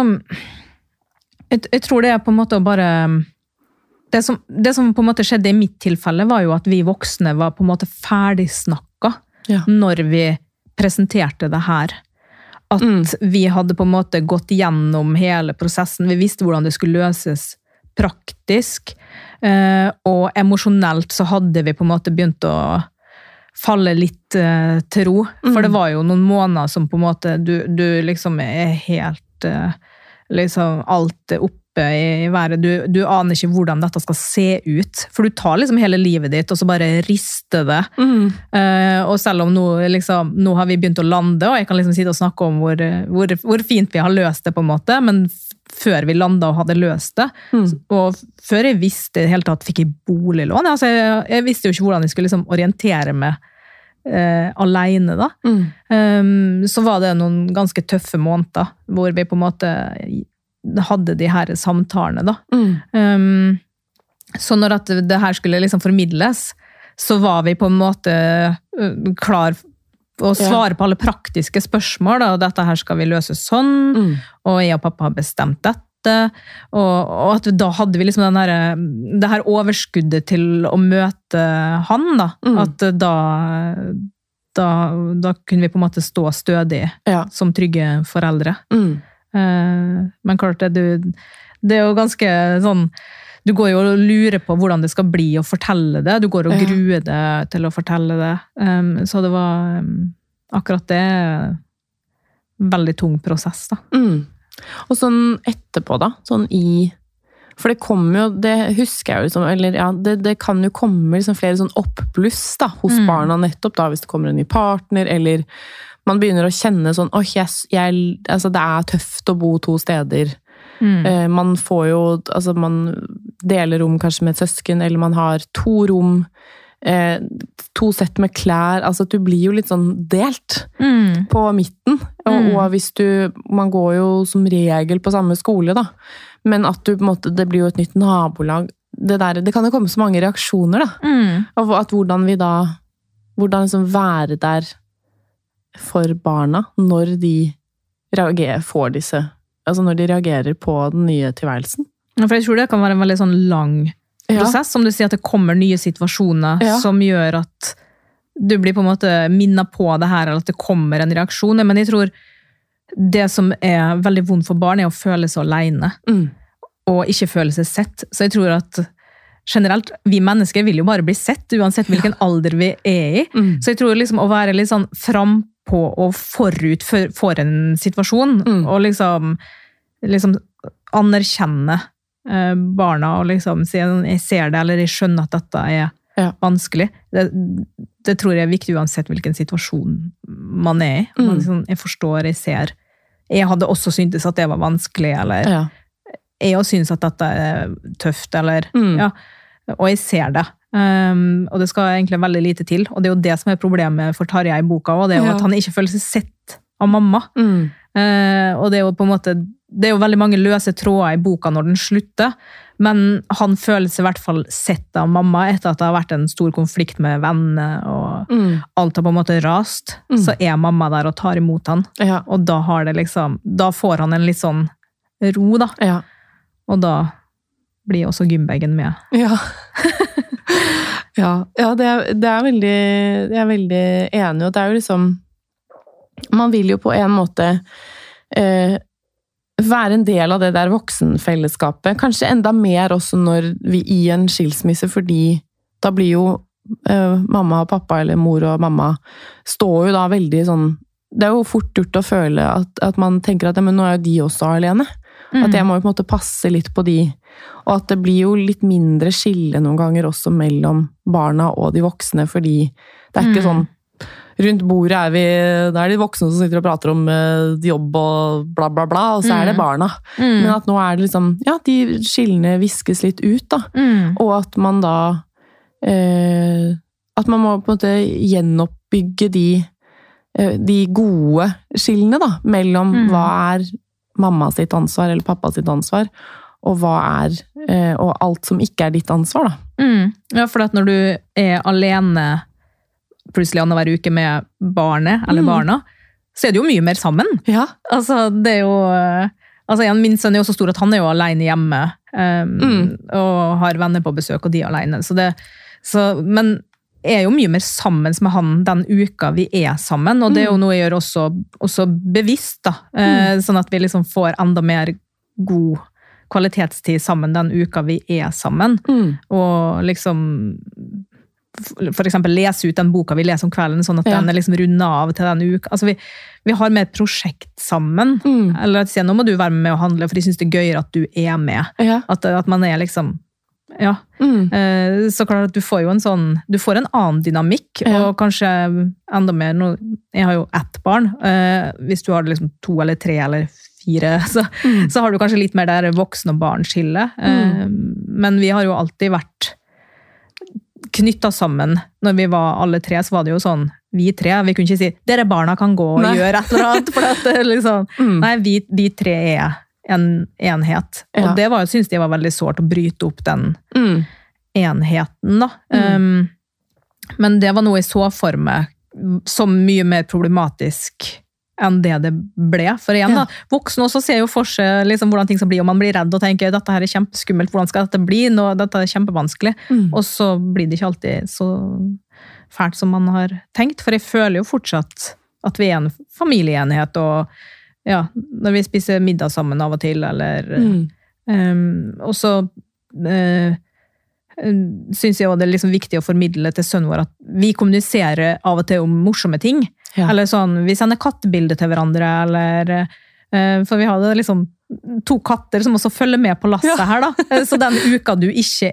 [SPEAKER 5] jeg tror det er på en måte å bare... Det som på en måte skjedde i mitt tilfelle var jo at vi voksne var på en måte ferdigsnakket når vi presenterte det her. At vi hadde på en måte gått gjennom hele prosessen. Vi visste hvordan det skulle løses praktisk, og emosjonelt så hadde vi på en måte begynt å falle litt til ro, for det var jo noen måneder som på en måte du liksom er helt liksom alt oppe i været, du aner ikke hvordan dette skal se ut, for du tar liksom hele livet ditt og så bare rister det, og selv om nå har vi begynt å lande, og jeg kan liksom sitte og snakke om hvor fint vi har løst det på en måte, men før vi landet og hadde løst det, og før jeg visste i hele tatt fikk jeg boliglån, altså jeg visste jo ikke hvordan jeg skulle liksom orientere meg alene da, så var det noen ganske tøffe måneder, hvor vi på en måte hadde de her samtalene da. Så når at det her skulle liksom formidles, så var vi på en måte klar å svare på alle praktiske spørsmål, da, og dette her skal vi løse sånn, og jeg og pappa har bestemt dette, og at da hadde vi liksom det her overskuddet til å møte han da, at da kunne vi på en måte stå stødig som trygge foreldre. Men klart, det er jo ganske sånn du går jo og lurer på hvordan det skal bli å fortelle det. Du går og gruer deg til å fortelle det. Så det var akkurat det veldig tung prosess da.
[SPEAKER 4] Og sånn etterpå da, sånn for det kommer jo, det husker jeg jo liksom, eller ja, det kan jo komme liksom flere sånn oppbluss da, hos barna nettopp da, hvis det kommer en ny partner, eller man begynner å kjenne sånn, altså det tøft å bo 2 steder. Man får jo, altså man deler rom kanskje med et søsken, eller man har 2 rom, 2 sett med klær, altså du blir jo litt sånn delt på midten, og hvis man går jo som regel på samme skole da, men at du på en måte, det blir jo et nytt nabolag, det kan jo komme så mange reaksjoner da, og at hvordan liksom være der for barna, når de får disse, altså når de reagerer på den nye tilværelsen.
[SPEAKER 5] Ja, for jeg tror det kan være en veldig sånn lang prosess, som du sier at det kommer nye situasjoner som gjør at du blir på en måte minnet på det her, eller at det kommer en reaksjon, men jeg tror det som veldig vondt for barn å føle seg alene, og ikke føle seg sett, så jeg tror at generelt, vi mennesker vil jo bare bli sett, uansett hvilken alder vi i, så jeg tror liksom å være litt sånn frampå og forut for en situasjon, og liksom anerkjenne barna og liksom si jeg ser det, eller jeg skjønner at dette vanskelig. Det tror jeg viktig uansett hvilken situasjon man i. Man liksom, jeg forstår, jeg ser. Jeg hadde også syntes at det var vanskelig, eller jeg også synes at dette tøft, eller og jeg ser det. Og det skal egentlig veldig lite til, og det jo det som problemet for Tarjei i boka, og det jo at han ikke føler seg sett av mamma. Og det jo på en måte det jo veldig mange løse tråder i boka når den slutter, men han føler seg i hvert fall sett av mamma etter at det har vært en stor konflikt med venner, og alt har på en måte rast, så mamma der og tar imot han. Og da har det liksom, da får han en litt sånn ro da. Og da blir også gymbagen med.
[SPEAKER 4] Det veldig, jeg veldig enig, og det jo liksom, man vil jo på en måte være en del av det der voksenfellesskapet, kanskje enda mer også når vi i en skilsmisse, fordi da blir jo mamma og pappa, eller mor og mamma, står jo da veldig sånn, det jo fort gjort å føle at man tenker at men nå jo de også alene, at jeg må jo på en måte passe litt på de, og at det blir jo litt mindre skille noen ganger også mellom barna og de voksne, fordi det ikke sånn rundt bordet da de voksne som sitter og prater om jobb og bla bla bla, og så det barna. Men at nå det liksom, de skillene viskes litt ut da, og at man da, at man må på en måte gjenoppbygge de gode skillene da, mellom hva mamma sitt ansvar eller pappa sitt ansvar, og hva og alt som ikke ditt ansvar da.
[SPEAKER 5] Ja, for at når du alene plutselig annenhver uke med barnet, eller barna, så det jo mye mer sammen. Altså, det jo altså, min sønn jo så stor at han jo alene hjemme, og har venner på besøk, og de alene. Men jo mye mer sammen med han den uka vi sammen, og det jo noe jeg gjør også bevisst, da. Sånn at vi liksom får enda mer god kvalitetstid sammen den uka vi sammen. Og liksom for eksempel lese ut den boka vi leser om kvelden, sånn at den liksom rundet av til den uka. Altså vi har med et prosjekt sammen, eller at nå må du være med å handle, for jeg synes det gøyere at du med. At man liksom, så klart at du får jo du får en annen dynamikk, og kanskje enda mer, jeg har jo 1 barn, hvis du har liksom 2 eller 3 eller 4, så har du kanskje litt mer der voksen og barn skille, men vi har jo alltid vært knyttet sammen. Når vi var alle 3, så var det jo sånn, vi 3, vi kunne ikke si, dere barna kan gå og gjøre et eller annet, for at liksom, nei, vi 3 en enhet. Og det var jo, synes jeg var veldig sårt å bryte opp den enheten da. Men det var noe jeg så for meg som mye mer problematisk enn det ble. For igjen da, voksne også ser jo for seg liksom, hvordan ting skal bli, og man blir redd og tenker, dette her kjempeskummelt, hvordan skal dette bli? Dette kjempevanskelig. Og så blir det ikke alltid så fælt som man har tenkt, for jeg føler jo fortsatt at vi en familieenhet, og når vi spiser middag sammen av og til, eller og så synes jeg også det liksom viktig å formidle til sønnen vår at vi kommuniserer av og til om morsomme ting. Ja. Eller sånn, vi sender kattebilder til hverandre, eller for vi hadde liksom 2 katter som også følger med på lasset her da. Så den uka du ikke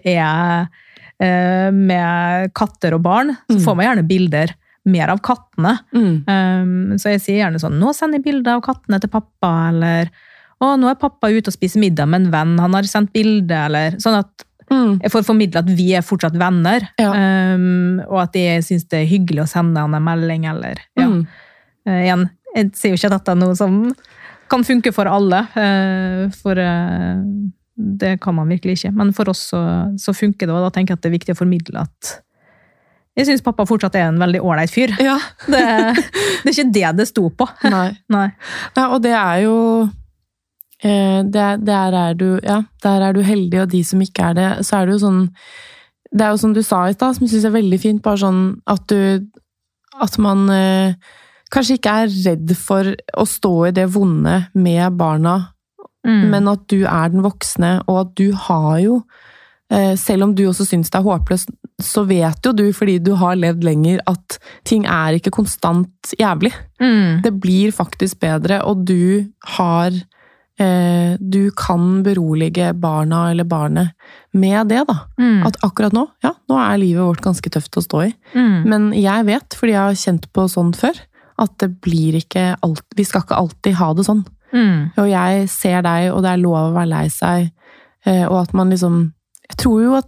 [SPEAKER 5] med katter og barn, så får man gjerne bilder mer av kattene. Så jeg sier gjerne sånn, nå sender jeg bilder av kattene til pappa, eller nå er pappa ute og spiser middag med en venn, han har sendt bilder, eller sånn at jeg får formidle at vi er fortsatt venner, og at jeg synes det er hyggelig å sende han en melding, eller igjen, jeg sier jo ikke at dette er noe som kan funke for alle, for det kan man virkelig ikke, men for oss så funker det, og da tenker jeg at det er viktig å formidle at jeg synes pappa fortsatt er en veldig ordentlig fyr. Ja. Det er ikke det sto på. Nei,
[SPEAKER 4] og det er jo der er du heldig, og de som ikke er det, så er det jo sånn, det er jo som du sa i stad, som jeg synes er veldig fint, bare sånn at man kanskje ikke er redd for å stå i det vonde med barna, men at du er den voksne, og at du har jo, selv om du også synes det er håpløst, så vet jo du, fordi du har levd lenger, at ting er ikke konstant jævlig. Det blir faktisk bedre, og du kan berolige barna eller barnet med det da. At akkurat nå, nå er livet vårt ganske tøft å stå i. Men jeg vet, fordi jeg har kjent på sånn før, at det blir ikke vi skal ikke alltid ha det sånn. Og jeg ser deg, og det er lov å være lei seg, og at man liksom, jeg tror jo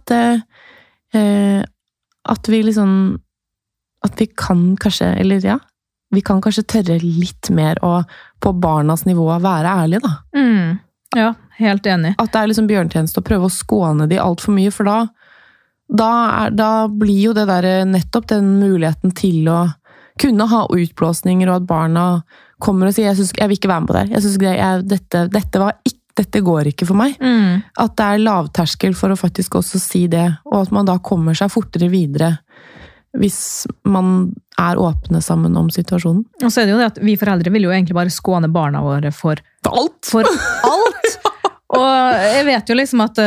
[SPEAKER 4] at vi liksom, at vi kan kanskje, eller vi kan kanskje tørre litt mer og på barnas nivå være ærlige, da.
[SPEAKER 5] Ja, helt enig.
[SPEAKER 4] At det er liksom bjørntjeneste å prøve å skåne de alt for mye, for da blir jo det der nettopp den muligheten til å kunne ha utblåsninger, og at barna kommer og sier, jeg vil ikke være med på det. Jeg synes dette går ikke for meg. At det er lavterskel for å faktisk også si det, og at man da kommer seg fortere videre hvis man er åpne sammen om situasjonen.
[SPEAKER 5] Og så er det jo det at vi foreldre vil jo egentlig bare skåne barna våre for alt! For alt! Og jeg vet jo liksom at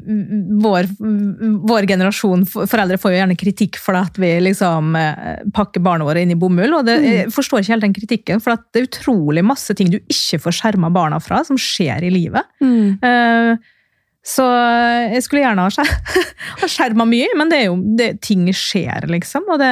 [SPEAKER 5] vår generasjon foreldre får jo gjerne kritikk for at vi liksom pakker barna våre inn i bomull, og jeg forstår ikke helt den kritikken, for at det er utrolig masse ting du ikke får skjermet barna fra, som skjer i livet. Så jeg skulle gjerne ha skjermet mye, men det er jo ting skjer, liksom. Og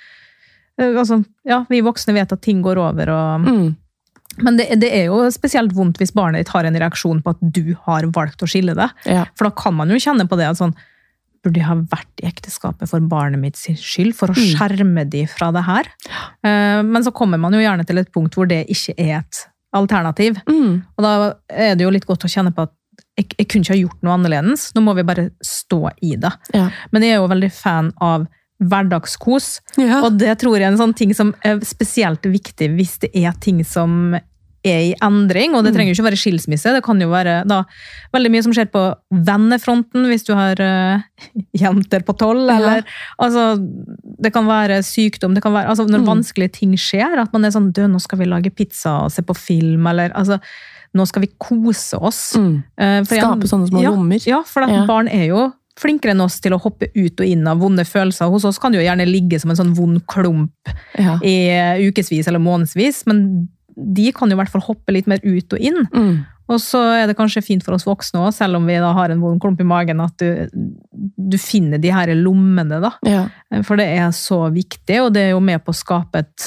[SPEAKER 5] vi voksne vet at ting går over, men det er jo spesielt vondt hvis barnet ditt har en reaksjon på at du har valgt å skille det. For da kan man jo kjenne på det at sånn, burde jeg ha vært i ekteskapet for barnet mitt sin skyld, for å skjerme de fra det her? Men så kommer man jo gjerne til et punkt hvor det ikke er et alternativ. Og da er det jo litt godt å kjenne på at jeg kunne ikke ha gjort noe annerledes. Nå må vi bare stå i det. Men jeg er jo veldig fan av hverdagskos, og det tror jeg er en sånn ting som er spesielt viktig hvis det er ting som er i endring, og det trenger jo ikke være skilsmisse, det kan jo være da veldig mye som skjer på vennefronten, hvis du har jenter på 12, eller altså, det kan være sykdom, det kan være, altså når vanskelige ting skjer, at man er sånn, nå skal vi lage pizza og se på film, eller altså nå skal vi kose oss.
[SPEAKER 4] Skape sånne små lommer.
[SPEAKER 5] Ja, for at barn er jo flinkere enn oss til å hoppe ut og inn av vonde følelser. Hos oss kan det jo gjerne ligge som en sånn vond klump i ukesvis eller månedsvis, men de kan jo i hvert fall hoppe litt mer ut og inn. Og så er det kanskje fint for oss voksne også, selv om vi da har en vond klump i magen, at du finner de her lommene da. For det er så viktig, og det er jo med på å skape et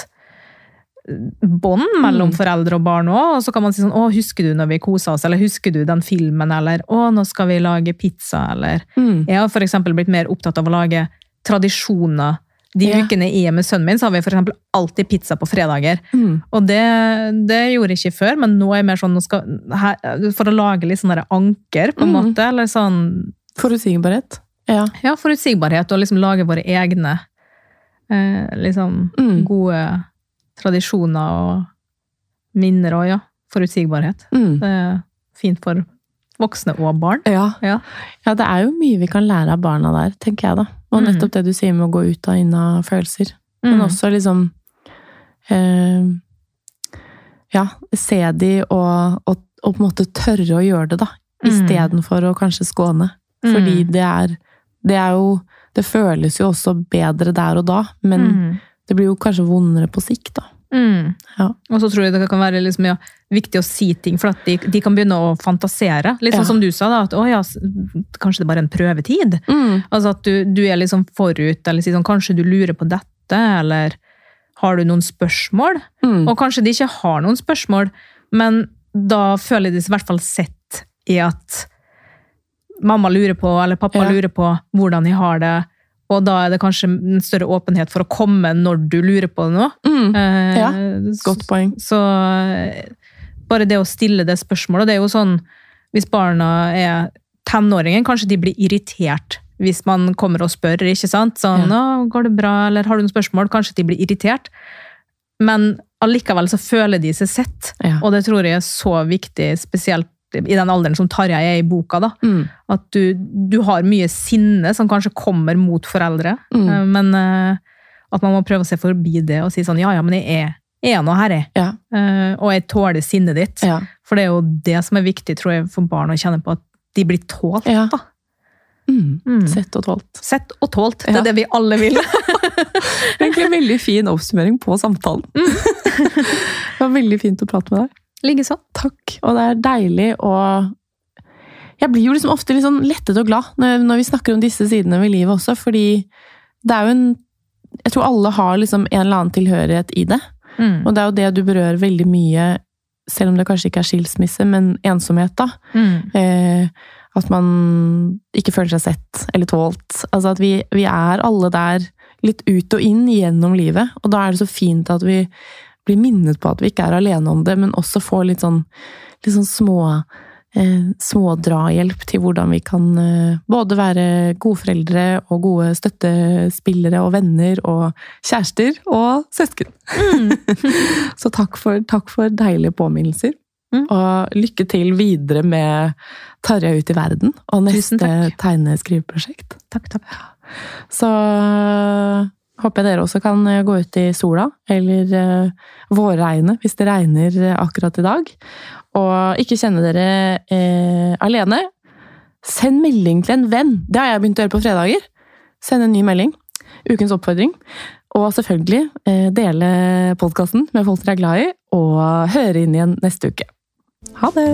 [SPEAKER 5] bånd mellom foreldre og barn også, og så kan man si sånn, husker du når vi koset oss, eller husker du den filmen, eller nå skal vi lage pizza, eller jeg har for eksempel blitt mer opptatt av å lage tradisjoner. De ukene jeg er med sønnen min, så har vi for eksempel alltid pizza på fredager, og det gjorde jeg ikke før, men nå er jeg mer sånn, for å lage litt sånn der anker på en måte, eller sånn
[SPEAKER 4] forutsigbarhet.
[SPEAKER 5] Ja, forutsigbarhet, og liksom lage våre egne liksom gode tradisjoner og minner og forutsigbarhet. Det er fint for voksne og barn.
[SPEAKER 4] Ja, det er jo mye vi kan lære av barna der, tenker jeg da. Og nettopp det du sier med å gå ut og inn av følelser. Men også liksom se de og på en måte tørre å gjøre det da, i stedet for å kanskje skåne. Fordi det føles jo også bedre der og da, men det blir jo kanskje vondere på sikt da. Ja.
[SPEAKER 5] Og så tror jeg det kan være liksom, viktig å si ting, for at de kan begynne å fantasere. Litt sånn som du sa da, at kanskje det bare er en prøvetid. Altså at du er liksom forut, eller si sånn, kanskje du lurer på dette, eller har du noen spørsmål? Og kanskje de ikke har noen spørsmål, men da føler de seg i hvert fall sett i at mamma lurer på, eller pappa lurer på hvordan de har det, og da er det kanskje en større åpenhet for å komme når du lurer på noe.
[SPEAKER 4] Godt poeng.
[SPEAKER 5] Så bare det å stille det spørsmålet, det er jo sånn, hvis barna er tenåringen, kanskje de blir irritert hvis man kommer og spør, ikke sant? Sånn, går det bra, eller har du noen spørsmål? Kanskje de blir irritert. Men allikevel så føler de seg sett, og det tror jeg er så viktig, spesielt i den alderen som Tarjei er i boka da, at du har mye sinne som kanskje kommer mot foreldre, men at man må prøve å se forbi det og si sånn, men jeg er noe her og jeg tåler sinnet ditt, for det er jo det som er viktig, tror jeg, for barn å kjenne på, at de blir tålt da.
[SPEAKER 4] Sett og tålt.
[SPEAKER 5] Sett og tålt, det er det vi alle vil.
[SPEAKER 4] Egentlig en veldig fin oppsummering på samtalen. Det var veldig fint å prate med deg.
[SPEAKER 5] Ligge sånn.
[SPEAKER 4] Takk, og det er deilig, og jeg blir jo liksom ofte litt sånn lettet og glad når vi snakker om disse sidene ved livet også, fordi det er jo jeg tror alle har liksom en eller annen tilhørighet i det, og det er jo det du berører veldig mye, selv om det kanskje ikke er skilsmisse, men ensomhet da. At man ikke føler seg sett eller tålt. Altså at vi er alle der litt ut og inn gjennom livet, og da er det så fint at vi blir minnet på at vi ikke er alene om det, men også får litt sånn små drahjelp til hvordan vi kan både være gode foreldre og gode støttespillere og venner og kjærester og søsken. Så takk for deilige påminnelser. Og lykke til videre med Tarjei ut i verden og neste tegneskriveprosjekt.
[SPEAKER 5] Takk.
[SPEAKER 4] Så håper jeg dere også kan gå ut i sola, eller vårregnet, hvis det regner akkurat i dag. Og ikke kjenne dere alene. Send melding til en venn. Det har jeg begynt å gjøre på fredager. Send en ny melding. Ukens oppfordring. Og selvfølgelig dele podcasten med folk dere er glad i, og høre inn igjen neste uke. Ha det!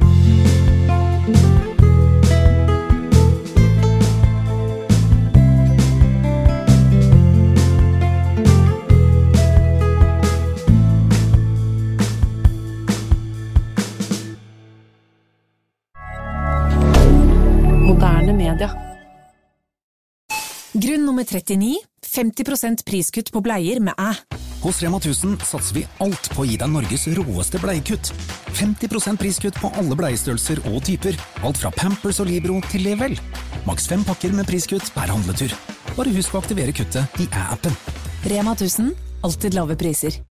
[SPEAKER 4] Moderne media.
[SPEAKER 1] Grunn nummer 39, 50% priskutt på bleier med æ.
[SPEAKER 2] Hos Rema 1000 satser vi alt på å gi deg Norges råeste bleiekutt. 50% priskutt på alle bleiestørrelser og typer. Alt fra Pampers og Libro til Level. Maks 5 pakker med priskutt per handletur. Bare husk å aktivere kuttet i æ-appen.
[SPEAKER 1] Rema 1000, alltid lave priser.